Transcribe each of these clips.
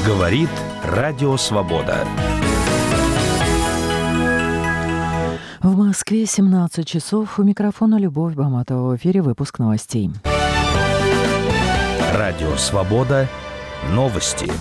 Говорит Радио Свобода. В Москве 17 часов. У микрофона Любовь Баматова. В эфире выпуск новостей. Радио Свобода. Новости.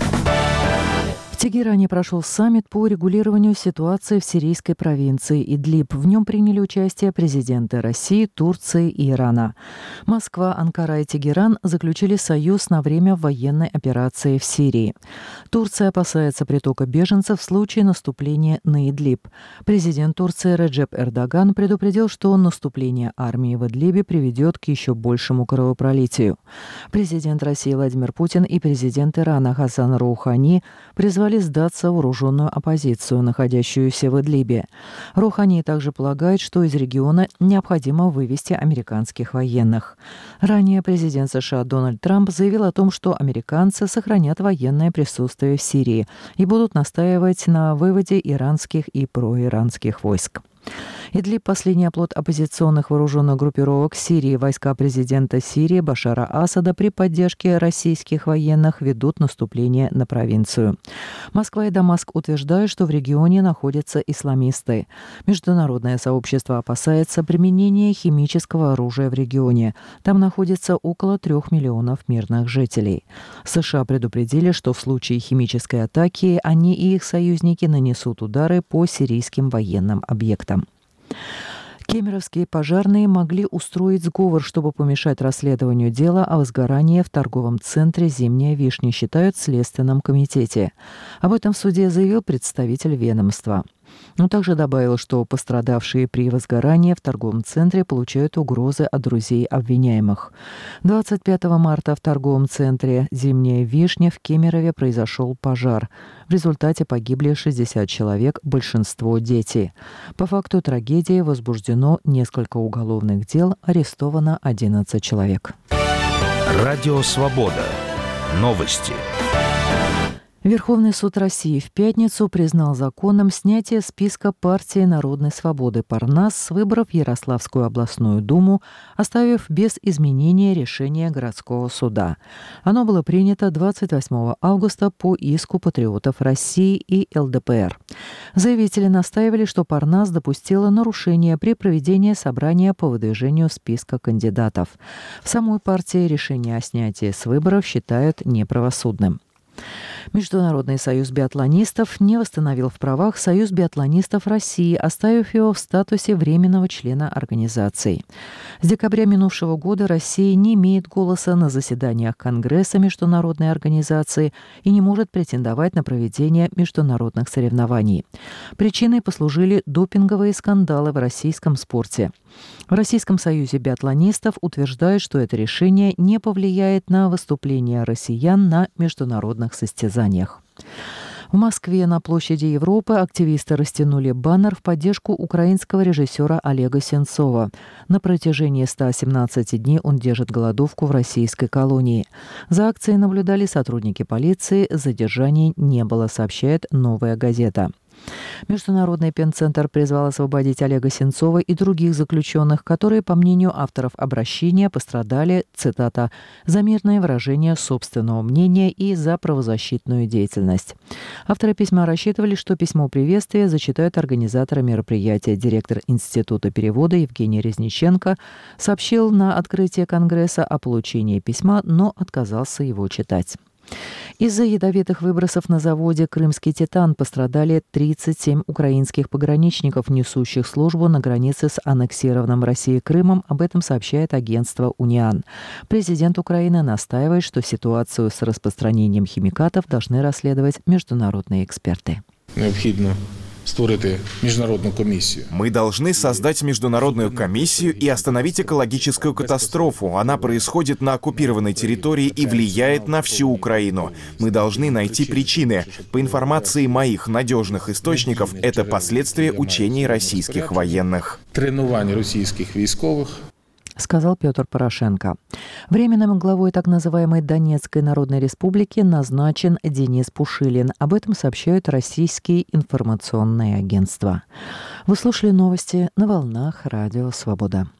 В Тегеране прошел саммит по регулированию ситуации в сирийской провинции Идлиб. В нем приняли участие президенты России, Турции и Ирана. Москва, Анкара и Тегеран заключили союз на время военной операции в Сирии. Турция опасается притока беженцев в случае наступления на Идлиб. Президент Турции Реджеп Эрдоган предупредил, что наступление армии в Идлибе приведет к еще большему кровопролитию. Президент России Владимир Путин и президент Ирана Хасан Роухани призвали сдаться вооруженную оппозицию, находящуюся в Идлибе. Роухани также полагает, что из региона необходимо вывести американских военных. Ранее президент США Дональд Трамп заявил о том, что американцы сохранят военное присутствие в Сирии и будут настаивать на выводе иранских и проиранских войск. Идлиб – последний оплот оппозиционных вооруженных группировок Сирии. Войска президента Сирии Башара Асада при поддержке российских военных ведут наступление на провинцию. Москва и Дамаск утверждают, что в регионе находятся исламисты. Международное сообщество опасается применения химического оружия в регионе. Там находится около 3 миллионов мирных жителей. США предупредили, что в случае химической атаки они и их союзники нанесут удары по сирийским военным объектам. Кемеровские пожарные могли устроить сговор, чтобы помешать расследованию дела о возгорании в торговом центре «Зимняя вишня», считают в Следственном комитете. Об этом в суде заявил представитель ведомства. Он также добавил, что пострадавшие при возгорании в торговом центре получают угрозы от друзей обвиняемых. 25 марта в торговом центре «Зимняя вишня» в Кемерове произошел пожар. В результате погибли 60 человек, большинство дети. По факту трагедии возбуждено несколько уголовных дел, арестовано 11 человек. Радио Свобода. Новости. Верховный суд России в пятницу признал законным снятие списка партии Народной свободы «Парнас» с выборов в Ярославскую областную думу, оставив без изменения решение городского суда. Оно было принято 28 августа по иску патриотов России и ЛДПР. Заявители настаивали, что «Парнас» допустила нарушение при проведении собрания по выдвижению списка кандидатов. В самой партии решение о снятии с выборов считают неправосудным. Международный союз биатлонистов не восстановил в правах Союз биатлонистов России, оставив его в статусе временного члена организации. С декабря минувшего года Россия не имеет голоса на заседаниях Конгресса международной организации и не может претендовать на проведение международных соревнований. Причиной послужили допинговые скандалы в российском спорте. В Российском союзе биатлонистов утверждают, что это решение не повлияет на выступления россиян на международных состязаниях. В Москве на площади Европы активисты растянули баннер в поддержку украинского режиссера Олега Сенцова. На протяжении 117 дней он держит голодовку в российской колонии. За акцией наблюдали сотрудники полиции, задержаний не было, сообщает «Новая газета». Международный пенцентр призвал освободить Олега Сенцова и других заключенных, которые, по мнению авторов обращения, пострадали, цитата, «за мирное выражение собственного мнения и за правозащитную деятельность». Авторы письма рассчитывали, что письмо приветствия зачитают организаторы мероприятия. Директор Института перевода Евгений Резниченко сообщил на открытии Конгресса о получении письма, но отказался его читать. Из-за ядовитых выбросов на заводе «Крымский Титан» пострадали 37 украинских пограничников, несущих службу на границе с аннексированным Россией Крымом. Об этом сообщает агентство «Униан». Президент Украины настаивает, что ситуацию с распространением химикатов должны расследовать международные эксперты. Необходимо створити міжнародну комиссию. Мы должны создать международную комиссию и остановить экологическую катастрофу. Она происходит на оккупированной территории и влияет на всю Украину. Мы должны найти причины. По информации моих надежных источников, это последствия учений российских военных. Тренування російських військових. Сказал Петр Порошенко. Временным главой так называемой Донецкой Народной Республики назначен Денис Пушилин. Об этом сообщают российские информационные агентства. Вы слушали новости на волнах Радио Свобода.